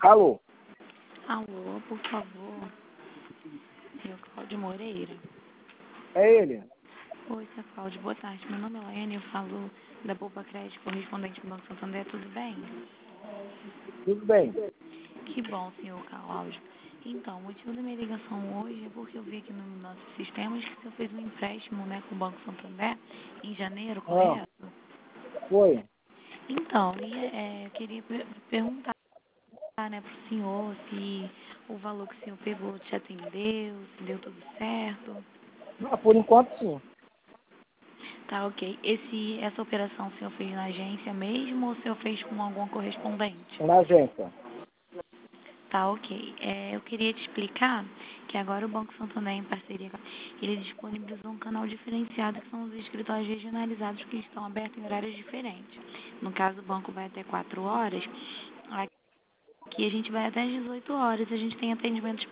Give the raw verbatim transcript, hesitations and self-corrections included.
Alô? Alô, por favor. Senhor Cláudio Moreira. É ele? Oi, senhor Cláudio, boa tarde. Meu nome é Laiane, eu falo da Poupa Crédito, correspondente do Banco Santander, tudo bem? Tudo bem. Que bom, senhor Cláudio. Então, o motivo da minha ligação hoje é porque eu vi aqui nos nossos sistemas que o senhor fez um empréstimo, né, com o Banco Santander em janeiro, Ah, correto? foi. Então, e, é, eu queria per- perguntar, né, para o senhor se o valor que o senhor pegou te atendeu, se deu tudo certo. Ah, por enquanto, sim. Tá, ok. Esse, essa operação o senhor fez na agência mesmo ou o senhor fez com algum correspondente? Na agência. Tá, ok. É, eu queria te explicar que agora o Banco Santander, em parceria com ele disponibilizou um canal diferenciado, que são os escritórios regionalizados que estão abertos em horários diferentes. No caso, o banco vai até quatro horas, aqui a gente vai até às dezoito horas, a gente tem atendimentos